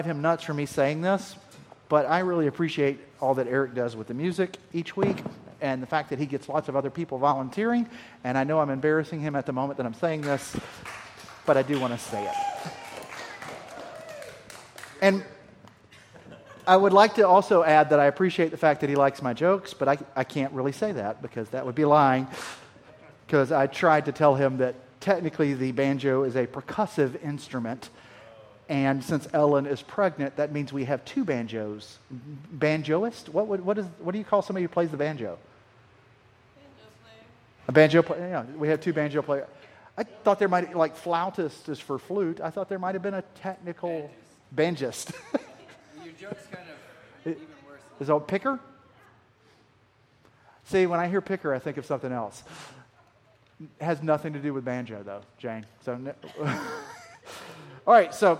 him nuts for me saying this, but I really appreciate all that Eric does with the music each week and the fact that he gets lots of other people volunteering. And I know I'm embarrassing him at the moment that I'm saying this, but I do want to say it. And I would like to also add that I appreciate the fact that he likes my jokes, but I can't really say that because that would be lying, because I tried to tell him that technically the banjo is a percussive instrument. And since Ellen is pregnant, that means we have two banjos. Banjoist? What do you call somebody who plays the banjo? Banjo player. A banjo player? Yeah, we have two banjo players. I thought there might, like flautist is for flute. I thought there might have been a technical banjist. Your joke's kind of even worse. Is it picker? See, when I hear picker, I think of something else. It has nothing to do with banjo, though, Jane. So, all right, so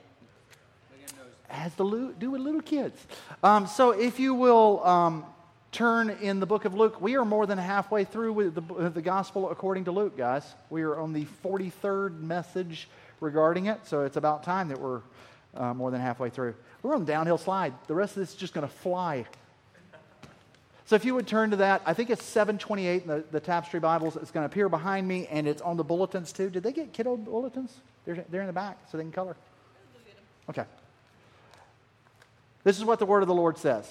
has to do with little kids. So if you will turn in the book of Luke, we are more than halfway through with the gospel according to Luke, guys. We are on the 43rd message regarding it, so it's about time that we're more than halfway through. We're on the downhill slide. The rest of this is just going to fly. So if you would turn to that, I think it's 728 in the Tapestry Bibles. It's going to appear behind me, and it's on the bulletins too. Did they get kiddo bulletins? They're in the back, so they can color. Okay. This is what the word of the Lord says.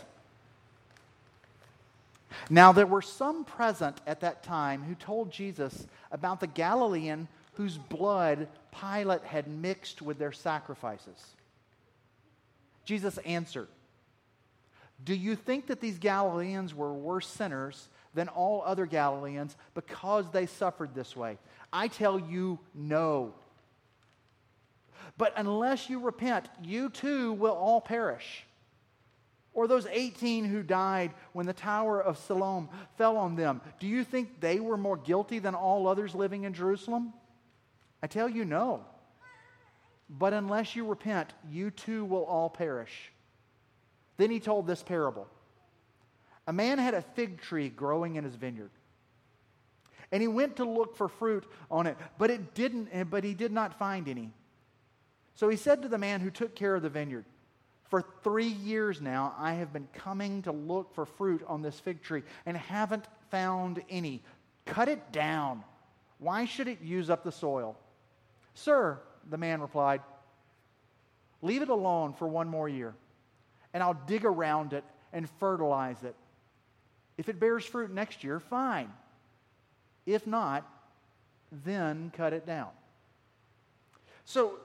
Now there were some present at that time who told Jesus about the Galilean whose blood Pilate had mixed with their sacrifices. Jesus answered, "Do you think that these Galileans were worse sinners than all other Galileans because they suffered this way? I tell you, no. But unless you repent, you too will all perish. Or those 18 who died when the tower of Siloam fell on them, do you think they were more guilty than all others living in Jerusalem? I tell you, no. But unless you repent, you too will all perish." Then he told this parable. A man had a fig tree growing in his vineyard, and he went to look for fruit on it, but he did not find any. So he said to the man who took care of the vineyard, "For 3 years now I have been coming to look for fruit on this fig tree and haven't found any. Cut it down. Why should it use up the soil?" "Sir," the man replied, "leave it alone for 1 more year, and I'll dig around it and fertilize it. If it bears fruit next year, fine. If not, then cut it down." So,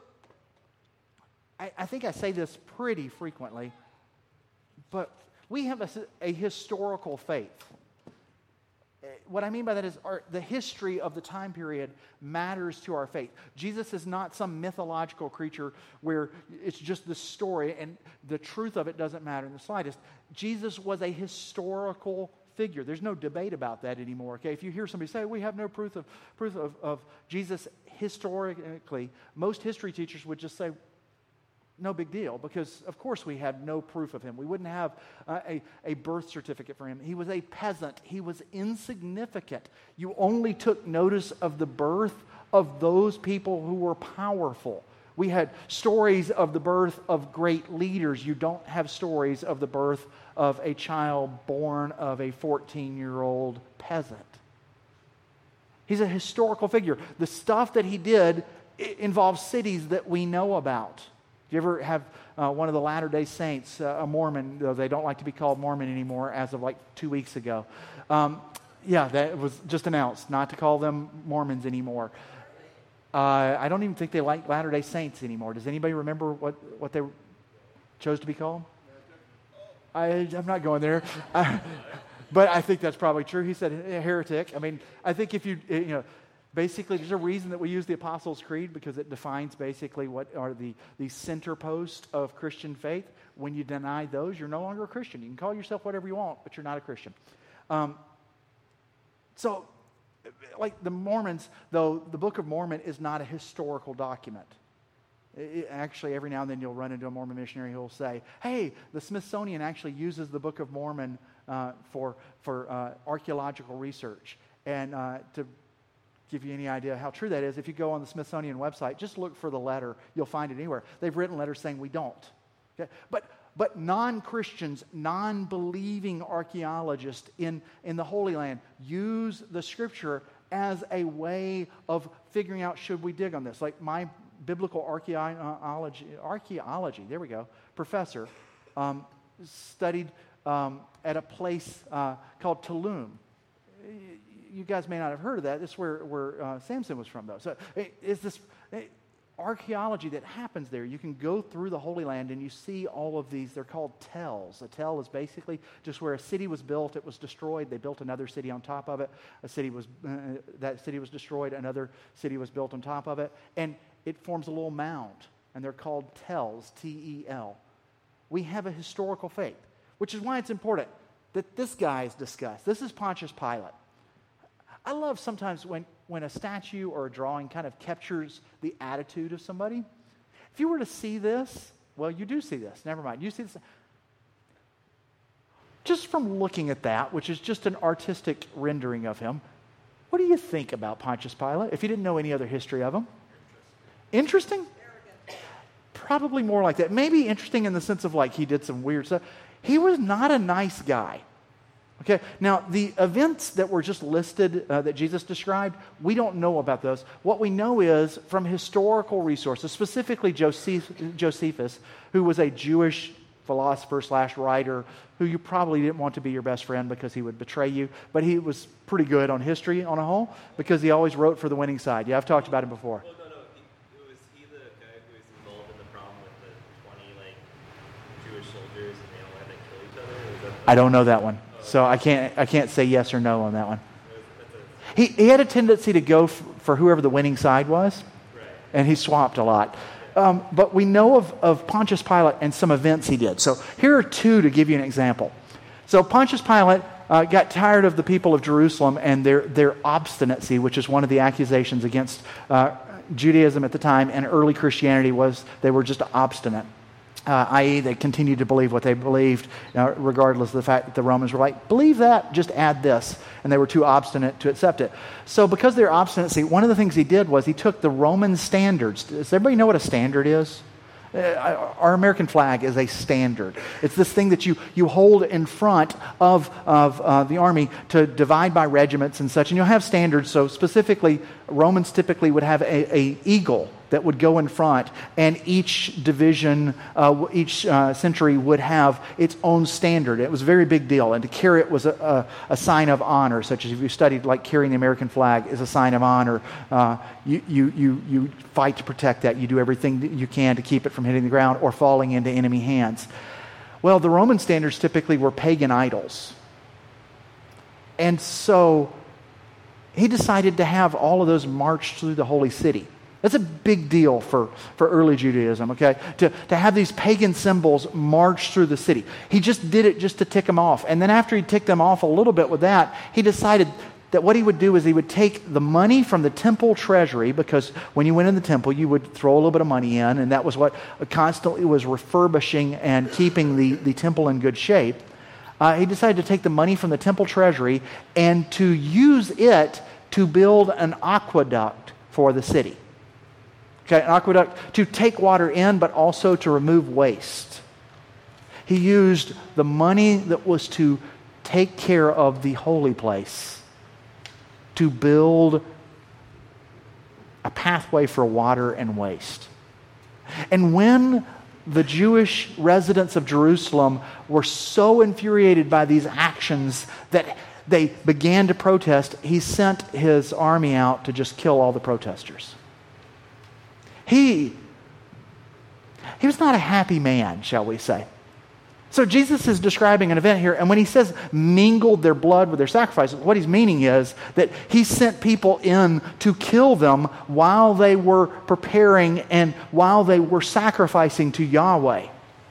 I think I say this pretty frequently, but we have a historical faith. What I mean by that is the history of the time period matters to our faith. Jesus is not some mythological creature where it's just the story and the truth of it doesn't matter in the slightest. Jesus was a historical figure. There's no debate about that anymore. Okay, if you hear somebody say we have no proof of Jesus historically, most history teachers would just say, no big deal, because of course we had no proof of him. We wouldn't have a birth certificate for him. He was a peasant. He was insignificant. You only took notice of the birth of those people who were powerful. We had stories of the birth of great leaders. You don't have stories of the birth of a child born of a 14-year-old peasant. He's a historical figure. The stuff that he did involves cities that we know about. Do you ever have one of the Latter-day Saints, a Mormon, though they don't like to be called Mormon anymore as of like 2 weeks ago. That was just announced, not to call them Mormons anymore. I don't even think they like Latter-day Saints anymore. Does anybody remember what they chose to be called? I'm not going there. But I think that's probably true. He said heretic. I mean, I think if basically, there's a reason that we use the Apostles' Creed because it defines basically what are the center posts of Christian faith. When you deny those, you're no longer a Christian. You can call yourself whatever you want, but you're not a Christian. So, like the Mormons, though, the Book of Mormon is not a historical document. Actually, every now and then you'll run into a Mormon missionary who will say, hey, the Smithsonian actually uses the Book of Mormon for archaeological research. And to give you any idea how true that is, if you go on the Smithsonian website, just look for the letter. You'll find it anywhere. They've written letters saying we don't. Okay? But non-Christians, non-believing archaeologists in the Holy Land use the Scripture as a way of figuring out, should we dig on this? Like my biblical archaeology, there we go, professor studied at a place called Tulum. You guys may not have heard of that. This is where Samson was from, though. So it's this archaeology that happens there. You can go through the Holy Land and you see all of these. They're called tells. A tell is basically just where a city was built. It was destroyed. They built another city on top of it. That city was destroyed. Another city was built on top of it. And it forms a little mound. And they're called tells, T-E-L. We have a historical faith, which is why it's important that this guy is discussed. This is Pontius Pilate. I love sometimes when a statue or a drawing kind of captures the attitude of somebody. If you were to see this, well, you do see this. Never mind. You see this. Just from looking at that, which is just an artistic rendering of him, what do you think about Pontius Pilate, if you didn't know any other history of him? Interesting? Probably more like that. Maybe interesting in the sense of like he did some weird stuff. He was not a nice guy. Okay, now the events that were just listed that Jesus described, we don't know about those. What we know is from historical resources, specifically Josephus, who was a Jewish philosopher / writer who you probably didn't want to be your best friend because he would betray you, but he was pretty good on history on a whole because he always wrote for the winning side. Yeah, I've talked about him before. Well, no, was he the guy who was involved in the problem with the 20 Jewish soldiers and they all had to kill each other? Or was that I don't know that one. So I can't say yes or no on that one. He had a tendency to go for whoever the winning side was, and he swapped a lot. But we know of Pontius Pilate and some events he did. So here are two to give you an example. So Pontius Pilate got tired of the people of Jerusalem and their obstinacy, which is one of the accusations against Judaism at the time, and early Christianity was they were just obstinate. I.e., they continued to believe what they believed, regardless of the fact that the Romans were like, believe that, just add this. And they were too obstinate to accept it. So because of their obstinacy, one of the things he did was he took the Roman standards. Does everybody know what a standard is? Our American flag is a standard. It's this thing that you hold in front of the army to divide by regiments and such. And you'll have standards. So specifically, Romans typically would have a eagle that would go in front, and each division, each century would have its own standard. It was a very big deal, and to carry it was a sign of honor, such as if you studied like carrying the American flag is a sign of honor. You fight to protect that. You do everything that you can to keep it from hitting the ground or falling into enemy hands. Well, the Roman standards typically were pagan idols. And so he decided to have all of those march through the holy city. That's a big deal for early Judaism, okay? To have these pagan symbols march through the city. He just did it just to tick them off. And then after he ticked them off a little bit with that, he decided that what he would do is he would take the money from the temple treasury, because when you went in the temple, you would throw a little bit of money in, and that was what constantly was refurbishing and keeping the temple in good shape. He decided to take the money from the temple treasury and to use it to build an aqueduct for the city. Okay, an aqueduct to take water in, but also to remove waste. He used the money that was to take care of the holy place to build a pathway for water and waste. And when the Jewish residents of Jerusalem were so infuriated by these actions that they began to protest, he sent his army out to just kill all the protesters. He was not a happy man, shall we say. So Jesus is describing an event here, and when he says mingled their blood with their sacrifices, what he's meaning is that he sent people in to kill them while they were preparing and while they were sacrificing to Yahweh.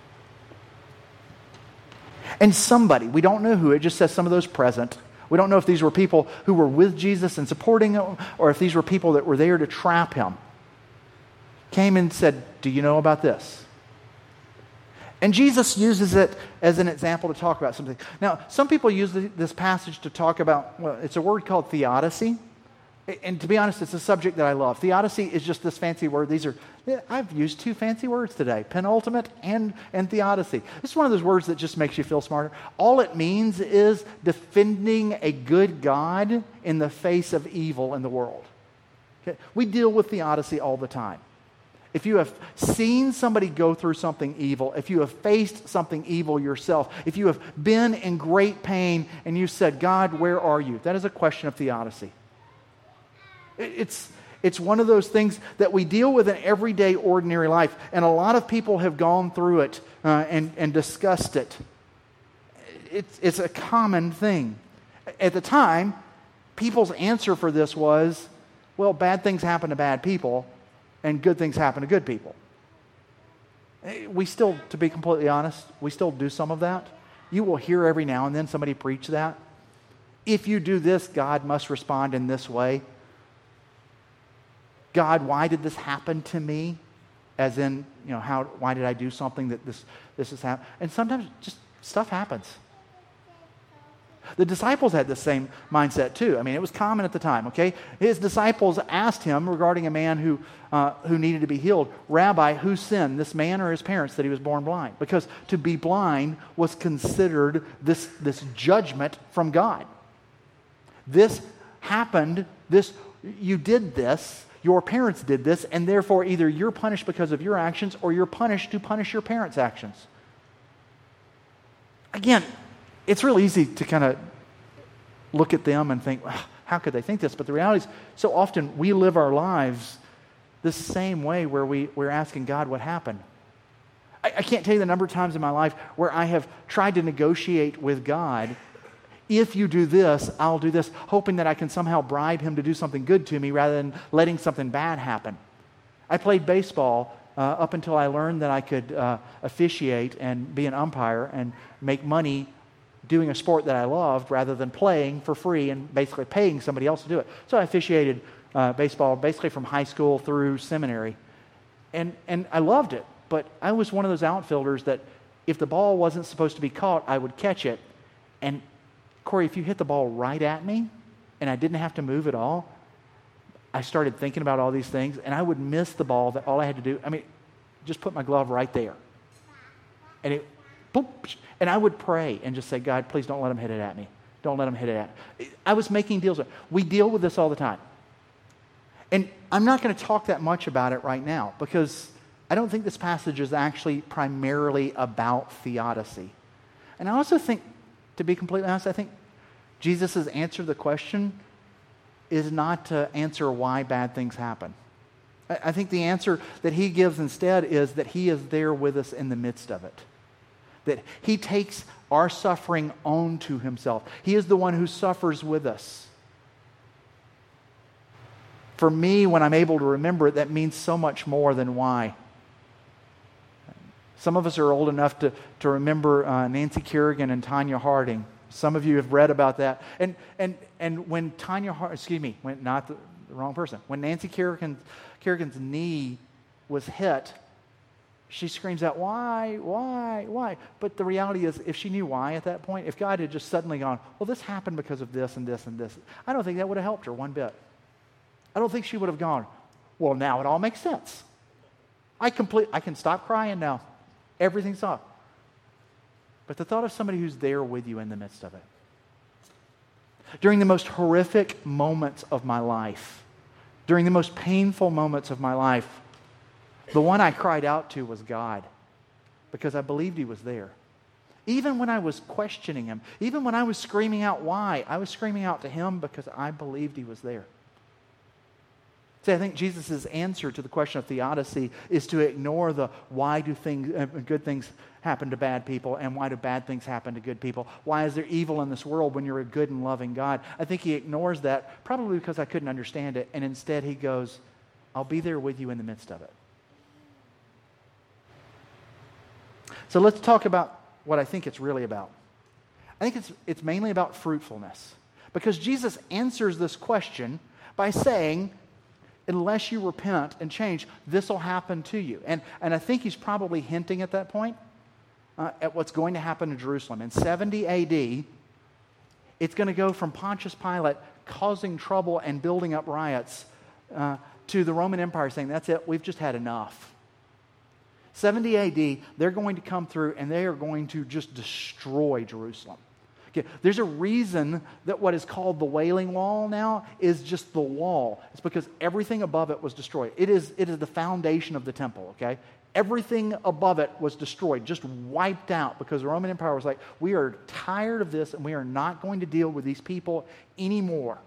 And somebody, we don't know who, it just says some of those present. We don't know if these were people who were with Jesus and supporting him, or if these were people that were there to trap him. Came and said, do you know about this? And Jesus uses it as an example to talk about something. Now, some people use this passage to talk about, well, it's a word called theodicy. And to be honest, it's a subject that I love. Theodicy is just this fancy word. I've used 2 fancy words today, penultimate and theodicy. This is one of those words that just makes you feel smarter. All it means is defending a good God in the face of evil in the world. Okay? We deal with theodicy all the time. If you have seen somebody go through something evil, if you have faced something evil yourself, if you have been in great pain and you said, God, where are you? That is a question of theodicy. It's one of those things that we deal with in everyday, ordinary life. And a lot of people have gone through it and discussed it. It's a common thing. At the time, people's answer for this was, well, bad things happen to bad people, and good things happen to good people. We still, to be completely honest, we still do some of that. You will hear every now and then somebody preach that. If you do this, God must respond in this way. God, why did this happen to me? As in, why did I do something that this has happened? And sometimes just stuff happens. The disciples had the same mindset too. I mean, it was common at the time, okay? His disciples asked him regarding a man who needed to be healed, Rabbi, who sinned, this man or his parents, that he was born blind? Because to be blind was considered this judgment from God. This happened, you did this, your parents did this, and therefore either you're punished because of your actions or you're punished to punish your parents' actions. Again, it's really easy to kind of look at them and think, well, how could they think this? But the reality is, so often we live our lives the same way where we're asking God what happened. I can't tell you the number of times in my life where I have tried to negotiate with God, if you do this, I'll do this, hoping that I can somehow bribe him to do something good to me rather than letting something bad happen. I played baseball up until I learned that I could officiate and be an umpire and make money doing a sport that I loved rather than playing for free and basically paying somebody else to do it. So I officiated baseball basically from high school through seminary. And I loved it, but I was one of those outfielders that if the ball wasn't supposed to be caught, I would catch it. And Corey, if you hit the ball right at me and I didn't have to move at all, I started thinking about all these things and I would miss the ball that all I had to do, just put my glove right there. And it, boop, and I would pray and just say, God, please don't let him hit it at me. Don't let him hit it at me. I was making deals. We deal with this all the time. And I'm not going to talk that much about it right now because I don't think this passage is actually primarily about theodicy. And I also think, to be completely honest, I think Jesus' answer to the question is not to answer why bad things happen. I think the answer that he gives instead is that he is there with us in the midst of it. That he takes our suffering onto himself. He is the one who suffers with us. For me, when I'm able to remember it, that means so much more than why. Some of us are old enough to remember Nancy Kerrigan and Tanya Harding. Some of you have read about that. And when Tanya Harding, not the wrong person. When Nancy Kerrigan's knee was hit, she screams out, why? But the reality is, if she knew why at that point, if God had just suddenly gone, well, this happened because of this and this and this, I don't think that would have helped her one bit. I don't think she would have gone, well, now it all makes sense. I can stop crying now. Everything's up. But the thought of somebody who's there with you in the midst of it. During the most horrific moments of my life, during the most painful moments of my life, the one I cried out to was God because I believed he was there. Even when I was questioning him, even when I was screaming out why, I was screaming out to him because I believed he was there. See, I think Jesus' answer to the question of theodicy is to ignore the why do good things happen to bad people and why do bad things happen to good people? Why is there evil in this world when you're a good and loving God? I think he ignores that probably because I couldn't understand it, and instead he goes, I'll be there with you in the midst of it. So let's talk about what I think it's really about. I think it's mainly about fruitfulness because Jesus answers this question by saying, unless you repent and change, this will happen to you. And I think he's probably hinting at that point at what's going to happen in Jerusalem. In 70 AD, it's going to go from Pontius Pilate causing trouble and building up riots, to the Roman Empire saying, that's it, we've just had enough. 70 AD, they're going to come through and they are going to just destroy Jerusalem. Okay, there's a reason that what is called the Wailing Wall now is just the wall. It's because everything above it was destroyed. It is the foundation of the temple, okay? Everything above it was destroyed, just wiped out, because the Roman Empire was like, we are tired of this and we are not going to deal with these people anymore.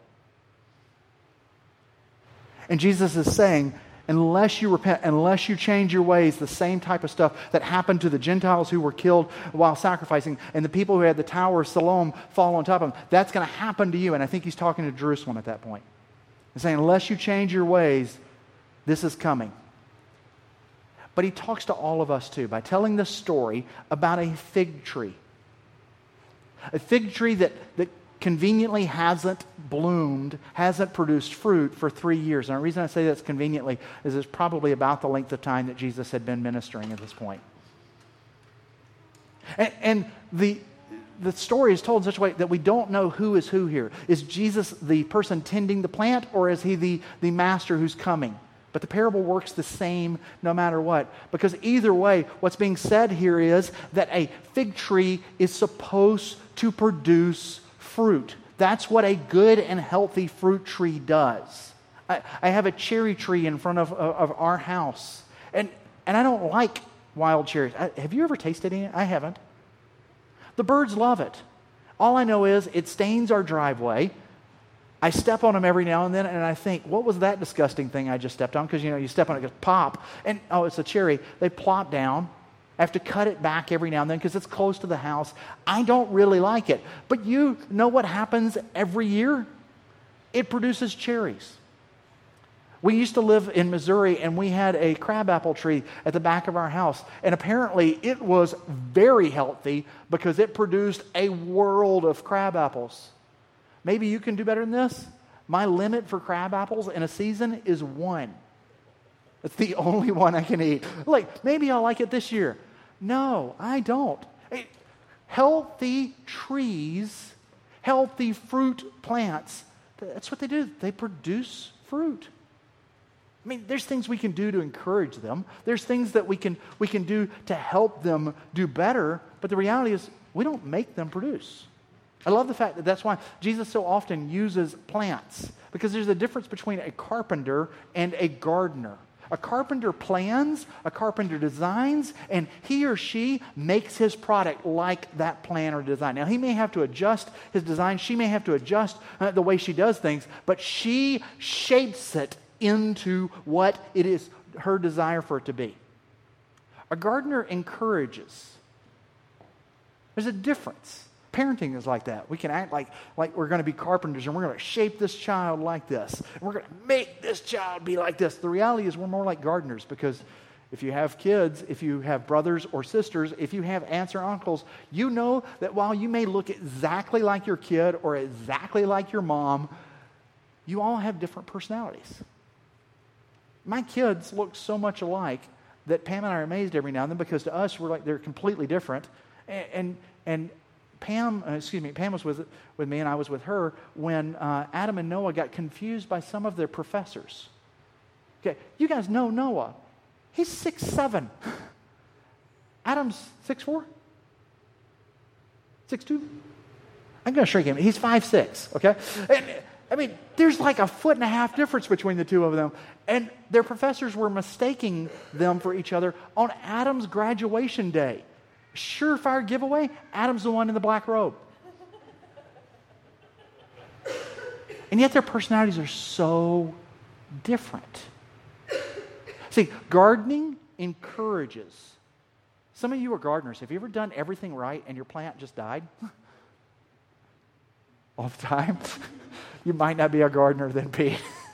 And Jesus is saying, unless you repent, unless you change your ways, the same type of stuff that happened to the Gentiles who were killed while sacrificing and the people who had the Tower of Siloam fall on top of them, that's going to happen to you. And I think he's talking to Jerusalem at that point. He's saying, unless you change your ways, this is coming. But he talks to all of us too by telling this story about a fig tree. A fig tree that conveniently hasn't bloomed, hasn't produced fruit for 3 years. And the reason I say that's conveniently is it's probably about the length of time that Jesus had been ministering at this point. And the story is told in such a way that we don't know who is who here. Is Jesus the person tending the plant, or is he the master who's coming? But the parable works the same no matter what. Because either way, what's being said here is that a fig tree is supposed to produce fruit. That's what a good and healthy fruit tree does. I have a cherry tree in front of our house. And I don't like wild cherries. Have you ever tasted any? I haven't. The birds love it. All I know is it stains our driveway. I step on them every now and then, and I think, what was that disgusting thing I just stepped on? Because, you step on it, it goes pop. And, oh, it's a cherry. They plop down. I have to cut it back every now and then because it's close to the house. I don't really like it. But you know what happens every year? It produces cherries. We used to live in Missouri, and we had a crabapple tree at the back of our house. And apparently it was very healthy because it produced a world of crab apples. Maybe you can do better than this. My limit for crab apples in a season is 1. It's the only one I can eat. Like, maybe I'll like it this year. No, I don't. Healthy trees, healthy fruit plants, that's what they do. They produce fruit. I mean, there's things we can do to encourage them. There's things that we can do to help them do better. But the reality is, we don't make them produce. I love the fact that that's why Jesus so often uses plants, because there's a difference between a carpenter and a gardener. A carpenter plans, a carpenter designs, and he or she makes his product like that plan or design. Now, he may have to adjust his design. She may have to adjust the way she does things, but she shapes it into what it is her desire for it to be. A gardener encourages. There's a difference. Parenting is like that. We can act like we're going to be carpenters and we're going to shape this child like this. And we're going to make this child be like this. The reality is we're more like gardeners, because if you have kids, if you have brothers or sisters, if you have aunts or uncles, you know that while you may look exactly like your kid or exactly like your mom, you all have different personalities. My kids look so much alike that Pam and I are amazed every now and then, because to us, we're like, they're completely different. And Pam was with me and I was with her when Adam and Noah got confused by some of their professors. Okay, you guys know Noah. He's 6'7". Adam's 6'4"? 6'2"? I'm going to shrink him. He's 5'6", okay? And, I mean, there's like a 1.5 foot difference between the two of them. And their professors were mistaking them for each other on Adam's graduation day. Surefire giveaway, Adam's the one in the black robe. And yet their personalities are so different. See, gardening encourages. Some of you are gardeners. Have you ever done everything right and your plant just died? All the time? You might not be a gardener then, Pete.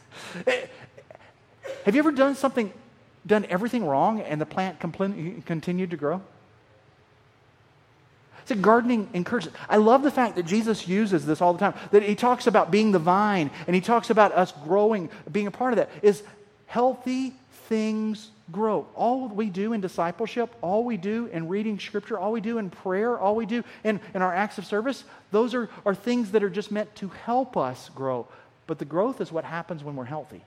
Have you ever done everything wrong and the plant continued to grow? See, gardening encourages. I love the fact that Jesus uses this all the time. That he talks about being the vine, and he talks about us growing, being a part of that. Is healthy things grow. All we do in discipleship, all we do in reading Scripture, all we do in prayer, all we do in our acts of service, those are things that are just meant to help us grow. but the growth is what happens when we're healthy.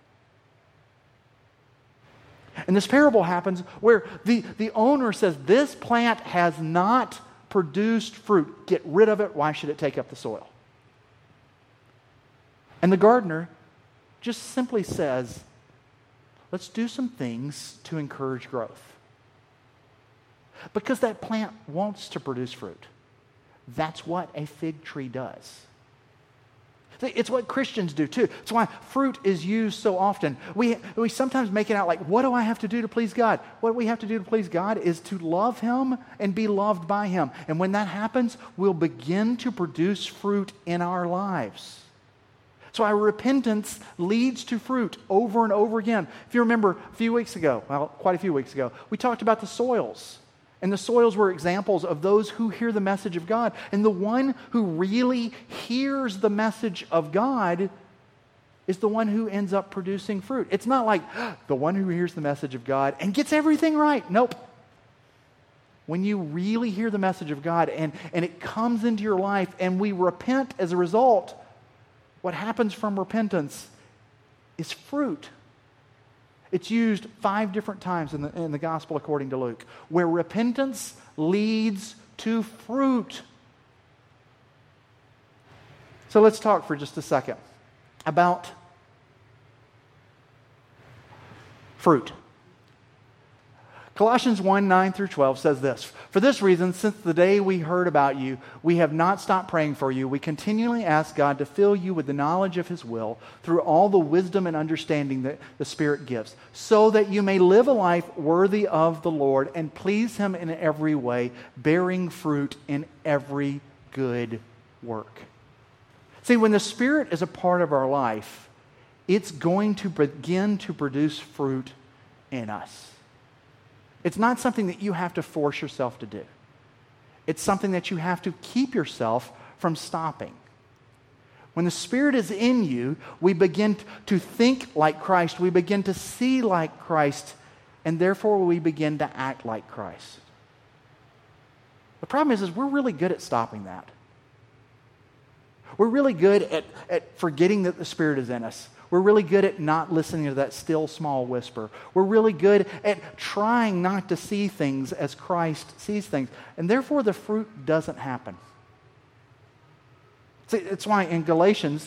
And this parable happens where the owner says, this plant has not produced fruit. Get rid of it. Why should it take up the soil? And the gardener just simply says, let's do some things to encourage growth. Because that plant wants to produce fruit. That's what a fig tree does. See, it's what Christians do too. It's why fruit is used so often. We sometimes make it out like, what do I have to do to please God? What we have to do to please God is to love Him and be loved by Him. And when that happens, we'll begin to produce fruit in our lives. So our repentance leads to fruit over and over again. If you remember a few weeks ago, well, quite a few weeks ago, we talked about the soils. And the soils were examples of those who hear the message of God. And the one who really hears the message of God is the one who ends up producing fruit. It's not like the one who hears the message of God and gets everything right. Nope. When you really hear the message of God and it comes into your life and we repent as a result, what happens from repentance is fruit. It's used 5 different times in the Gospel according to Luke, where repentance leads to fruit. So let's talk for just a second about fruit. Colossians 1:9-12 says this, "For this reason, since the day we heard about you, we have not stopped praying for you. We continually ask God to fill you with the knowledge of His will through all the wisdom and understanding that the Spirit gives, so that you may live a life worthy of the Lord and please Him in every way, bearing fruit in every good work." See, when the Spirit is a part of our life, it's going to begin to produce fruit in us. It's not something that you have to force yourself to do. It's something that you have to keep yourself from stopping. When the Spirit is in you, we begin to think like Christ. We begin to see like Christ. And therefore, we begin to act like Christ. The problem is we're really good at stopping that. We're really good at forgetting that the Spirit is in us. We're really good at not listening to that still small whisper. We're really good at trying not to see things as Christ sees things. And therefore, the fruit doesn't happen. See, it's why in Galatians,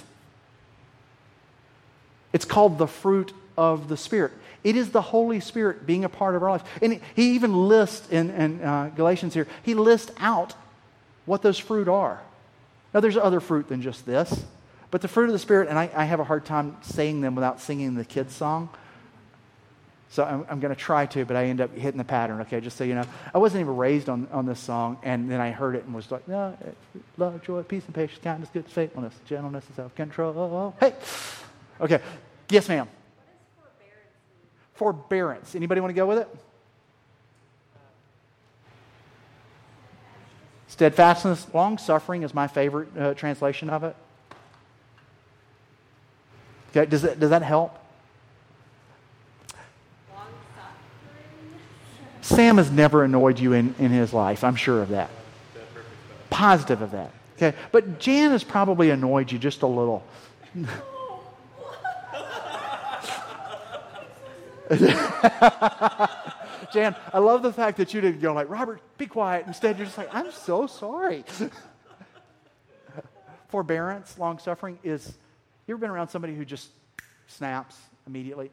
it's called the fruit of the Spirit. It is the Holy Spirit being a part of our life. And he even lists in Galatians here, he lists out what those fruit are. Now, there's other fruit than just this. But the fruit of the Spirit, and I have a hard time saying them without singing the kids' song. So I'm going to try to, but I end up hitting the pattern, okay, just so you know. I wasn't even raised on this song, and then I heard it and was like, no, love, joy, peace, and patience, kindness, goodness, faithfulness, gentleness, and self-control. Hey! Okay. Yes, ma'am. What does forbearance mean? Forbearance. Anybody want to go with it? Steadfastness, long-suffering is my favorite translation of it. Okay, does that help? Long-suffering? Sam has never annoyed you in his life. I'm sure of that. Positive of that. Okay, but Jan has probably annoyed you just a little. Jan, I love the fact that you didn't go like, Robert, be quiet. Instead, you're just like, I'm so sorry. Forbearance, long-suffering is... You ever been around somebody who just snaps immediately?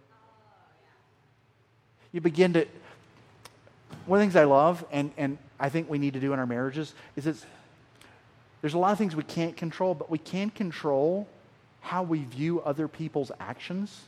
You begin to... One of the things I love, and I think we need to do in our marriages, is there's a lot of things we can't control, but we can control how we view other people's actions.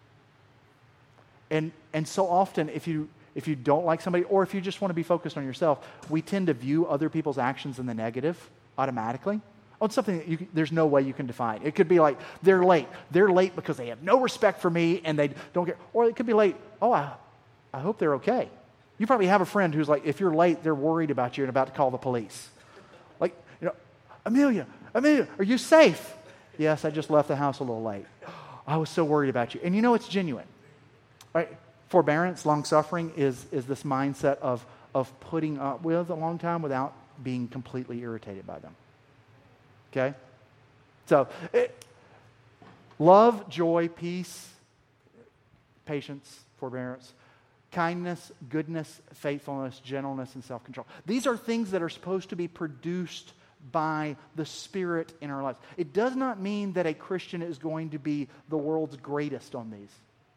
And so often, if you don't like somebody, or if you just want to be focused on yourself, we tend to view other people's actions in the negative automatically. Oh, it's something that there's no way you can define. It could be like, they're late. They're late because they have no respect for me and they don't care. Or it could be late, oh, I hope they're okay. You probably have a friend who's like, if you're late, they're worried about you and about to call the police. Like, Amelia, are you safe? Yes, I just left the house a little late. I was so worried about you. And it's genuine. Right? Forbearance, long-suffering is this mindset of putting up with a long time without being completely irritated by them. Okay? So, Love, joy, peace, patience, forbearance, kindness, goodness, faithfulness, gentleness, and self-control. These are things that are supposed to be produced by the Spirit in our lives. It does not mean that a Christian is going to be the world's greatest on these.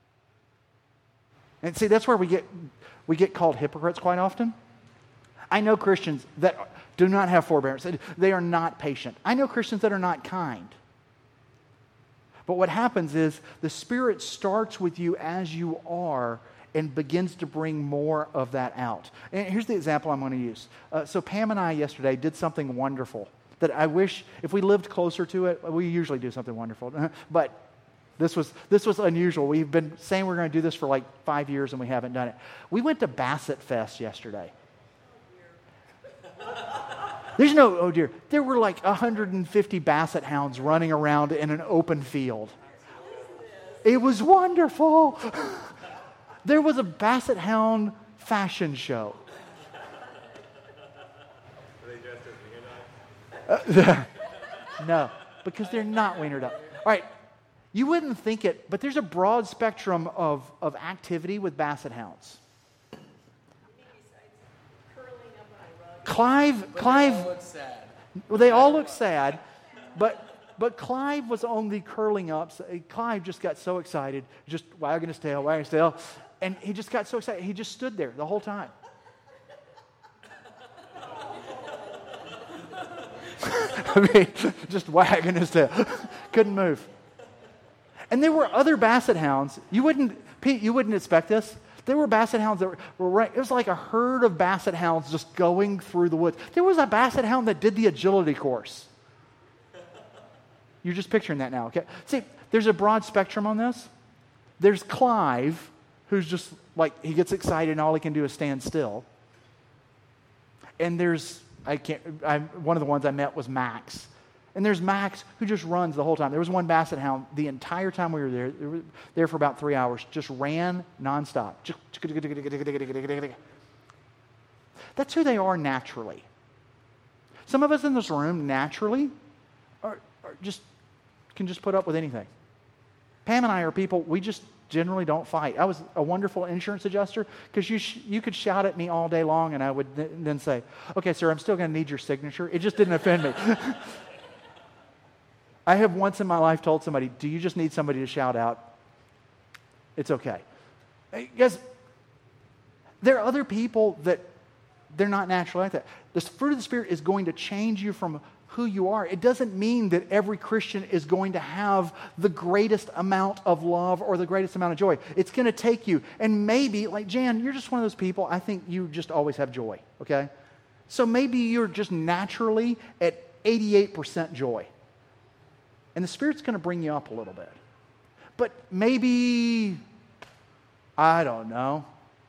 And see, that's where we get called hypocrites quite often. I know Christians that do not have forbearance. They are not patient. I know Christians that are not kind. But what happens is the Spirit starts with you as you are and begins to bring more of that out. And here's the example I'm going to use. So Pam and I yesterday did something wonderful that I wish, if we lived closer to it, we usually do something wonderful. But this was unusual. We've been saying we're going to do this for like 5 years and we haven't done it. We went to Bassett Fest yesterday. There's no, oh dear. There were like 150 Basset hounds running around in an open field. It was wonderful. There was a Basset hound fashion show. Are they dressed as wiener dogs? No, because they're not wienered up. All right, you wouldn't think it, but there's a broad spectrum of activity with Basset hounds. Clive, looks sad. well, they all look sad, but Clive was on the curling ups. Clive just got so excited, just wagging his tail, and he just got so excited. He just stood there the whole time. I mean, just wagging his tail, couldn't move. And there were other Basset hounds. Pete, you wouldn't expect this. There were Basset hounds that were right. It was like a herd of Basset hounds just going through the woods. There was a Basset hound that did the agility course. You're just picturing that now, okay? See, there's a broad spectrum on this. There's Clive, who's just like, he gets excited and all he can do is stand still. And there's, one of the ones I met was Max. And there's Max, who just runs the whole time. There was one Basset hound the entire time we were there for about 3 hours, just ran nonstop. That's who they are naturally. Some of us in this room naturally can just put up with anything. Pam and I are people, we just generally don't fight. I was a wonderful insurance adjuster because you could shout at me all day long and I would then say, okay, sir, I'm still going to need your signature. It just didn't offend me. I have once in my life told somebody, do you just need somebody to shout out? It's okay. Because there are other people that they're not naturally like that. The fruit of the Spirit is going to change you from who you are. It doesn't mean that every Christian is going to have the greatest amount of love or the greatest amount of joy. It's going to take you. And maybe, like Jan, you're just one of those people, I think you just always have joy, okay? So maybe you're just naturally at 88% joy. And the Spirit's going to bring you up a little bit. But maybe, I don't know,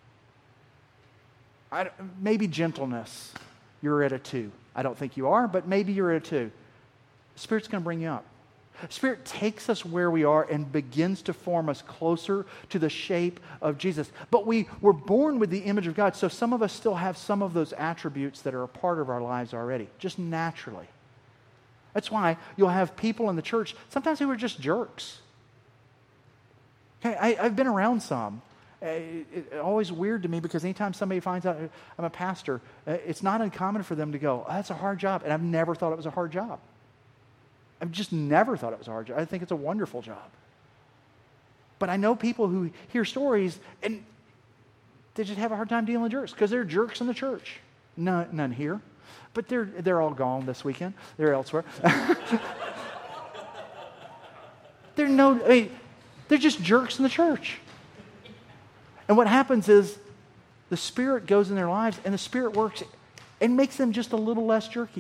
maybe gentleness, you're at a 2. I don't think you are, but maybe you're at a 2. The Spirit's going to bring you up. The Spirit takes us where we are and begins to form us closer to the shape of Jesus. But we were born with the image of God, so some of us still have some of those attributes that are a part of our lives already, just naturally. That's why you'll have people in the church, sometimes who are just jerks. Okay, I've been around some. It's always weird to me because anytime somebody finds out I'm a pastor, it's not uncommon for them to go, oh, that's a hard job. And I've never thought it was a hard job. I've just never thought it was a hard job. I think it's a wonderful job. But I know people who hear stories and they just have a hard time dealing with jerks because there are jerks in the church. None here. But they're all gone this weekend. They're elsewhere. They're just jerks in the church. And what happens is the Spirit goes in their lives and the Spirit works and makes them just a little less jerky.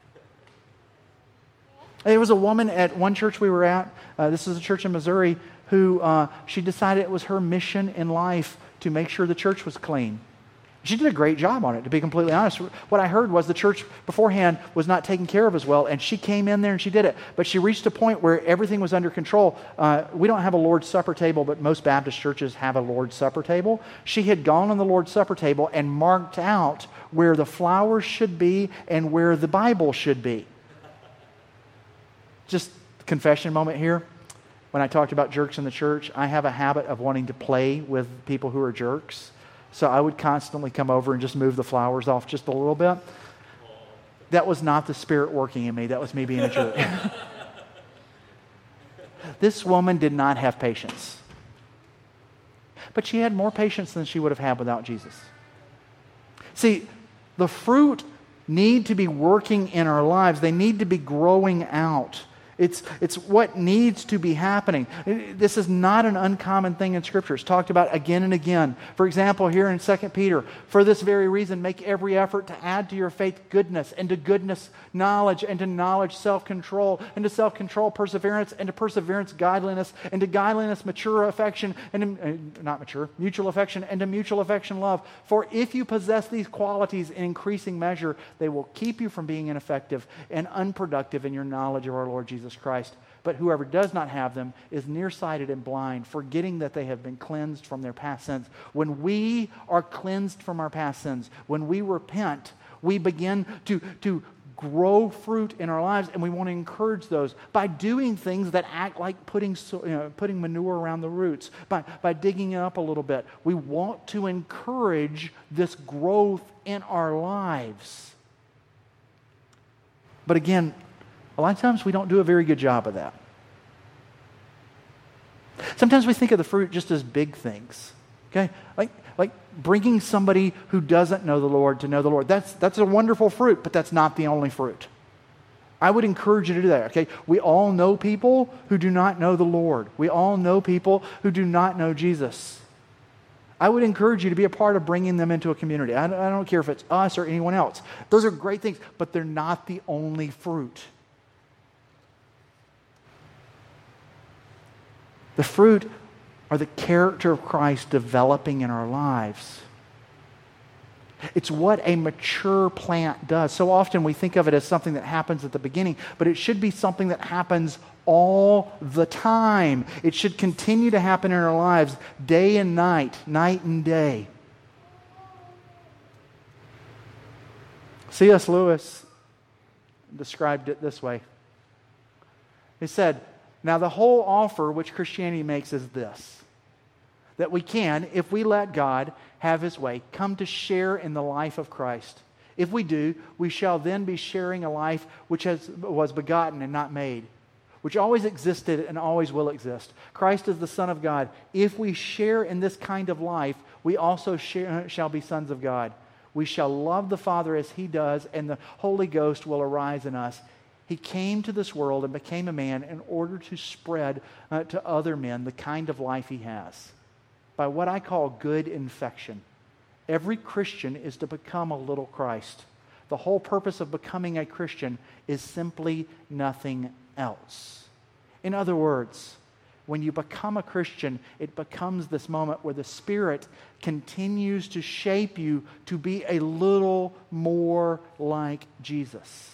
There was a woman at one church we were at, this is a church in Missouri, who she decided it was her mission in life to make sure the church was clean. She did a great job on it, to be completely honest. What I heard was the church beforehand was not taken care of as well, and she came in there and she did it. But she reached a point where everything was under control. We don't have a Lord's Supper table, but most Baptist churches have a Lord's Supper table. She had gone on the Lord's Supper table and marked out where the flowers should be and where the Bible should be. Just confession moment here. when I talked about jerks in the church, I have a habit of wanting to play with people who are jerks. So I would constantly come over and just move the flowers off just a little bit. That was not the Spirit working in me. That was me being a jerk. This woman did not have patience. But she had more patience than she would have had without Jesus. See, the fruit need to be working in our lives. They need to be growing out. It's what needs to be happening. This is not an uncommon thing in Scripture. It's talked about again and again. For example, here in 2 Peter, for this very reason, make every effort to add to your faith goodness, and to goodness knowledge, and to knowledge self-control, and to self-control perseverance, and to perseverance godliness, and to godliness mature affection, and to, mutual affection, and to mutual affection love. For if you possess these qualities in increasing measure, they will keep you from being ineffective and unproductive in your knowledge of our Lord Jesus Christ. But whoever does not have them is nearsighted and blind, forgetting that they have been cleansed from their past sins. When we are cleansed from our past sins, when we repent, we begin to grow fruit in our lives, and we want to encourage those by doing things that act like putting manure around the roots, by digging it up a little bit. We want to encourage this growth in our lives. But again, a lot of times we don't do a very good job of that. Sometimes we think of the fruit just as big things. Okay? Like bringing somebody who doesn't know the Lord to know the Lord. That's a wonderful fruit, but that's not the only fruit. I would encourage you to do that, okay? We all know people who do not know the Lord. We all know people who do not know Jesus. I would encourage you to be a part of bringing them into a community. I don't care if it's us or anyone else. Those are great things, but they're not the only fruit. The fruit are the character of Christ developing in our lives. It's what a mature plant does. So often we think of it as something that happens at the beginning, but it should be something that happens all the time. It should continue to happen in our lives day and night and day. C.S. Lewis described it this way. He said, now the whole offer which Christianity makes is this, that we can, if we let God have His way, come to share in the life of Christ. If we do, we shall then be sharing a life which was begotten and not made, which always existed and always will exist. Christ is the Son of God. If we share in this kind of life, we also shall be sons of God. We shall love the Father as He does, and the Holy Ghost will arise in us. He came to this world and became a man in order to spread to other men the kind of life He has. By what I call good infection. Every Christian is to become a little Christ. The whole purpose of becoming a Christian is simply nothing else. In other words, when you become a Christian, it becomes this moment where the Spirit continues to shape you to be a little more like Jesus.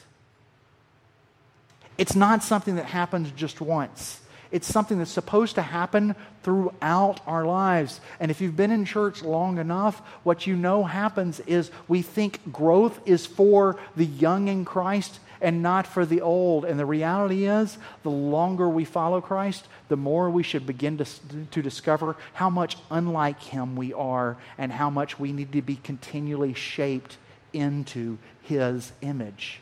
It's not something that happens just once. It's something that's supposed to happen throughout our lives. And if you've been in church long enough, what you know happens is we think growth is for the young in Christ and not for the old. And the reality is, the longer we follow Christ, the more we should begin to discover how much unlike Him we are and how much we need to be continually shaped into His image.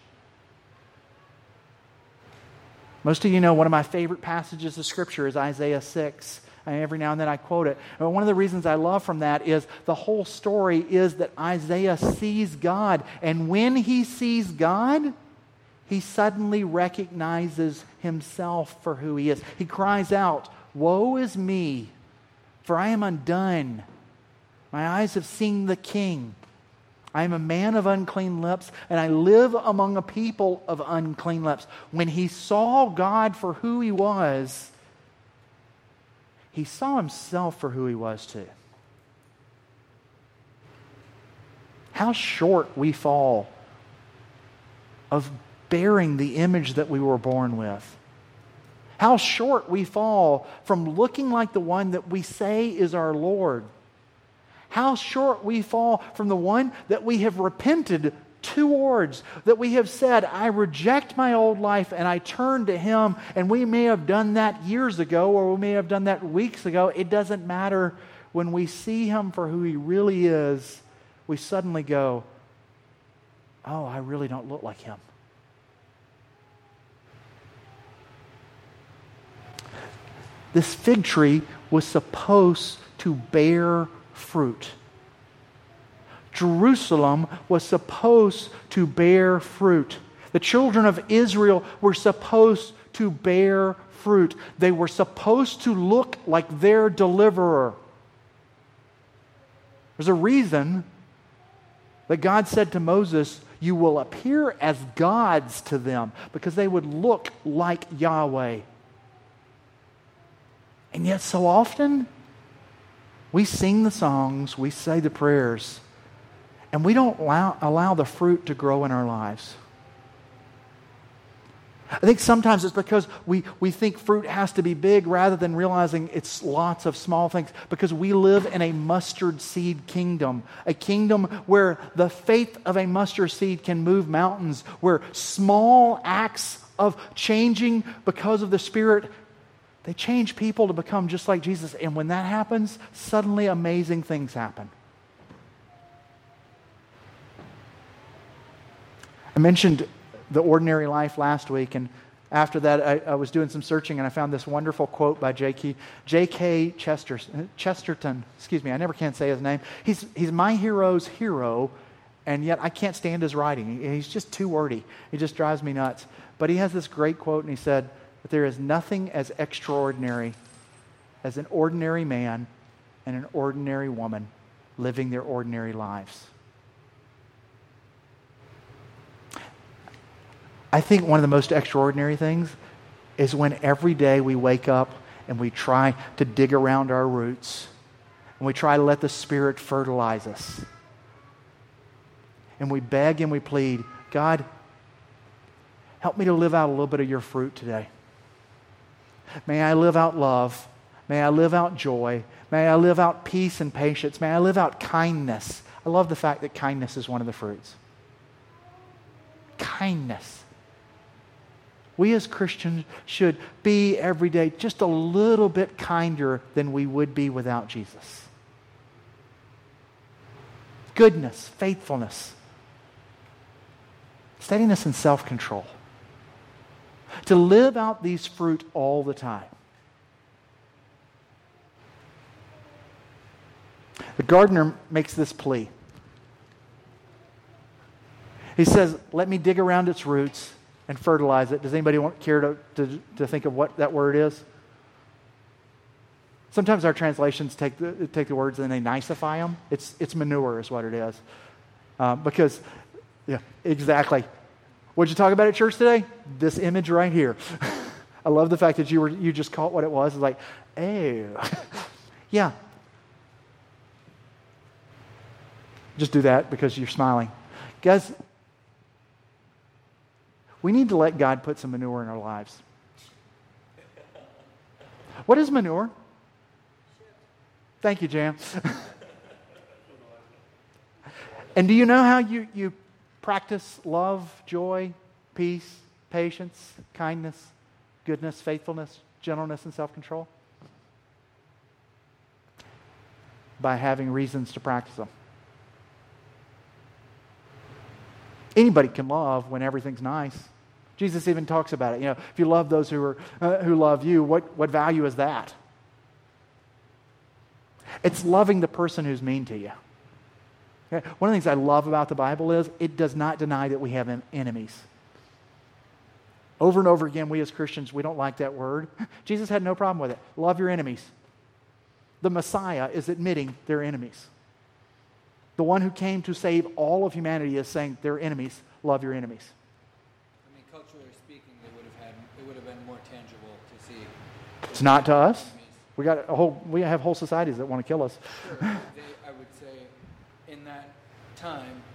Most of you know one of my favorite passages of Scripture is Isaiah 6. Every now and then I quote it. And one of the reasons I love from that is the whole story is that Isaiah sees God. And when he sees God, he suddenly recognizes himself for who he is. He cries out, "Woe is me, for I am undone. My eyes have seen the King. I am a man of unclean lips, and I live among a people of unclean lips." When he saw God for who He was, he saw himself for who he was too. How short we fall of bearing the image that we were born with. How short we fall from looking like the one that we say is our Lord. How short we fall from the one that we have repented towards, that we have said, I reject my old life and I turn to Him, and we may have done that years ago or we may have done that weeks ago. It doesn't matter. When we see Him for who He really is, we suddenly go, oh, I really don't look like Him. This fig tree was supposed to bear fruit. Jerusalem was supposed to bear fruit. The children of Israel were supposed to bear fruit. They were supposed to look like their deliverer. There's a reason that God said to Moses, you will appear as gods to them, because they would look like Yahweh. And yet so often, we sing the songs, we say the prayers, and we don't allow the fruit to grow in our lives. I think sometimes it's because we think fruit has to be big rather than realizing it's lots of small things, because we live in a mustard seed kingdom, a kingdom where the faith of a mustard seed can move mountains, where small acts of changing because of the Spirit, they change people to become just like Jesus. And when that happens, suddenly amazing things happen. I mentioned the ordinary life last week, and after that I was doing some searching and I found this wonderful quote by G.K. Chesterton. Excuse me, I never can say his name. He's my hero's hero, and yet I can't stand his writing. He's just too wordy. He just drives me nuts. But he has this great quote, and he said that there is nothing as extraordinary as an ordinary man and an ordinary woman living their ordinary lives. I think one of the most extraordinary things is when every day we wake up and we try to dig around our roots and we try to let the Spirit fertilize us. And we beg and we plead, God, help me to live out a little bit of your fruit today. May I live out love. May I live out joy. May I live out peace and patience. May I live out kindness. I love the fact that kindness is one of the fruits. Kindness. We as Christians should be every day just a little bit kinder than we would be without Jesus. Goodness, faithfulness, steadiness, and self-control. To live out these fruit all the time. The gardener makes this plea. He says, let me dig around its roots and fertilize it. Does anybody care to think of what that word is? Sometimes our translations take the words and they nicify them. It's manure is what it is. Because, yeah, exactly. What did you talk about at church today? This image right here. I love the fact that you just caught what it was. It's like, oh. Yeah. Just do that because you're smiling. Guys, we need to let God put some manure in our lives. What is manure? Thank you, Jan. And do you know how you practice love, joy, peace, patience, kindness, goodness, faithfulness, gentleness, and self-control? By having reasons to practice them. Anybody can love when everything's nice. Jesus even talks about it. You know, if you love those who love you, what value is that? It's loving the person who's mean to you. Okay? One of the things I love about the Bible is it does not deny that we have enemies. Over and over again, we as Christians, we don't like that word. Jesus had no problem with it. Love your enemies. The Messiah is admitting they're enemies. The one who came to save all of humanity is saying they're enemies. Love your enemies. I mean, culturally speaking, it would have been more tangible to see. It's not to us. We have whole societies that want to kill us. Sure. I would say in that time,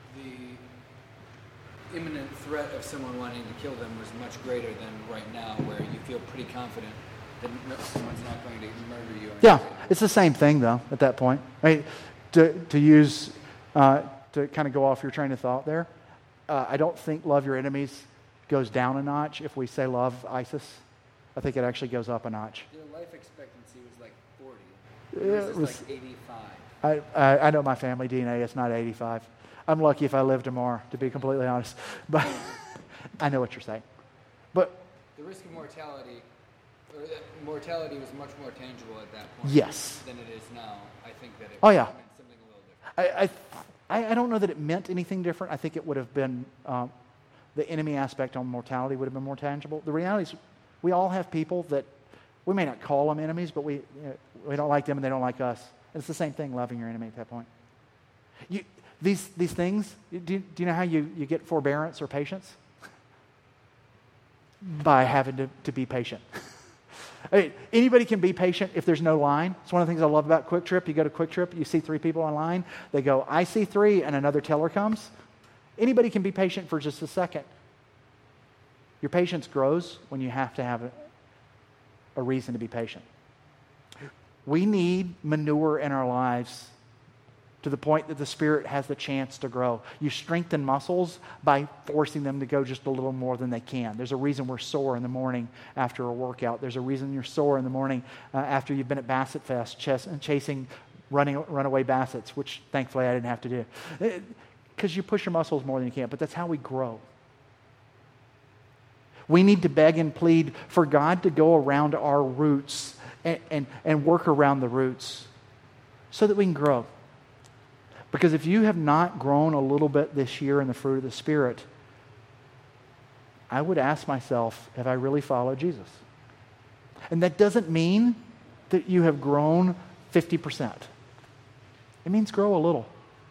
the imminent threat of someone wanting to kill them was much greater than right now, where you feel pretty confident that someone's not going to murder you. Yeah, it's the same thing though at that point. Right? To kind of go off your train of thought there, I don't think love your enemies goes down a notch if we say love ISIS. I think it actually goes up a notch. Their life expectancy was like 40. It Yours is like 85. I know my family DNA. It's not 85. I'm lucky if I live tomorrow, to be completely honest. But I know what you're saying. But The risk of mortality, or mortality was much more tangible at that point yes. than it is now. I think that it Oh, yeah. meant something a little different. I don't know that it meant anything different. I think it would have been, the enemy aspect on mortality would have been more tangible. The reality is we all have people that we may not call them enemies, but we don't like them and they don't like us. And it's the same thing, loving your enemy at that point. These things, do you know how you get forbearance or patience? By having to be patient. I mean, anybody can be patient if there's no line. It's one of the things I love about Quick Trip. You go to Quick Trip, you see 3 people on line. They go, I see 3, and another teller comes. Anybody can be patient for just a second. Your patience grows when you have to have a reason to be patient. We need manure in our lives to the point that the Spirit has the chance to grow. You strengthen muscles by forcing them to go just a little more than they can. There's a reason we're sore in the morning after a workout. There's a reason you're sore in the morning after you've been at Bassett Fest chasing runaway bassets, which thankfully I didn't have to do. Because you push your muscles more than you can, but that's how we grow. We need to beg and plead for God to go around our roots and work around the roots so that we can grow. Because if you have not grown a little bit this year in the fruit of the Spirit, I would ask myself, have I really followed Jesus? And that doesn't mean that you have grown 50%. It means grow a little.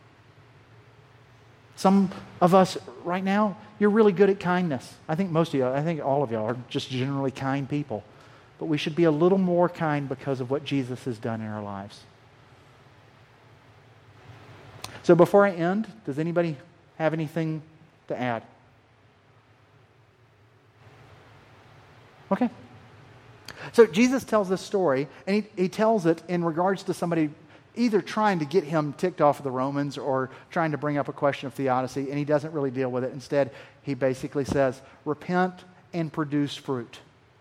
Some of us right now, you're really good at kindness. I think most of you, I think all of y'all are just generally kind people. But we should be a little more kind because of what Jesus has done in our lives. So before I end, does anybody have anything to add? Okay. So Jesus tells this story, and he tells it in regards to somebody either trying to get him ticked off of the Romans or trying to bring up a question of theodicy, and he doesn't really deal with it. Instead, he basically says, repent and produce fruit.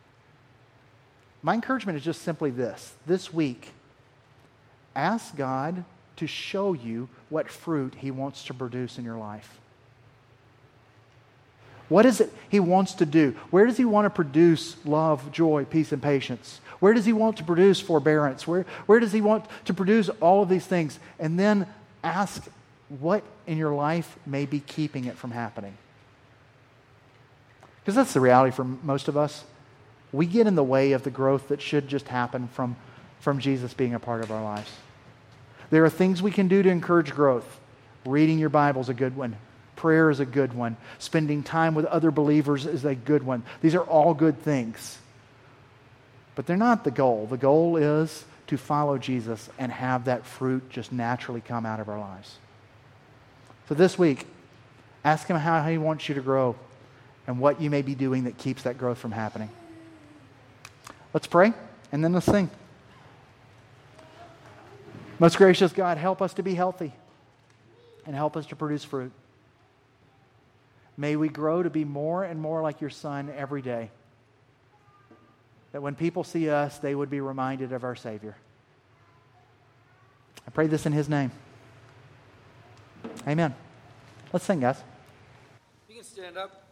My encouragement is just simply this week, ask God to show you what fruit He wants to produce in your life. What is it He wants to do? Where does He want to produce love, joy, peace, and patience? Where does He want to produce forbearance? Where does He want to produce all of these things? And then ask what in your life may be keeping it from happening. Because that's the reality for most of us. We get in the way of the growth that should just happen from Jesus being a part of our lives. There are things we can do to encourage growth. Reading your Bible is a good one. Prayer is a good one. Spending time with other believers is a good one. These are all good things. But they're not the goal. The goal is to follow Jesus and have that fruit just naturally come out of our lives. So this week, ask Him how He wants you to grow and what you may be doing that keeps that growth from happening. Let's pray, and then let's sing. Most gracious God, help us to be healthy and help us to produce fruit. May we grow to be more and more like your Son every day. That when people see us, they would be reminded of our Savior. I pray this in His name. Amen. Let's sing, guys. You can stand up.